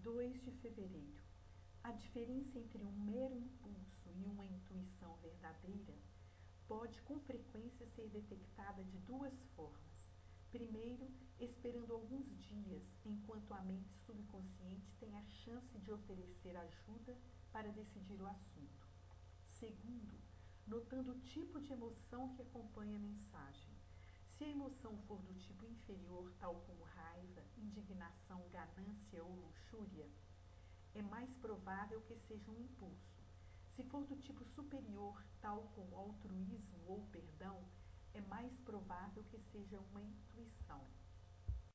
2 de fevereiro. A diferença entre um mero impulso e uma intuição verdadeira pode com frequência ser detectada de duas formas. Primeiro, esperando alguns dias, enquanto a mente subconsciente tem a chance de oferecer ajuda para decidir o assunto. Segundo, notando o tipo de emoção que acompanha a mensagem. Se a emoção for do tipo inferior, tal como raiva, indignação, ganância ou luxúria, é mais provável que seja um impulso. Se for do tipo superior, tal como altruísmo ou perdão, é mais provável que seja uma intuição.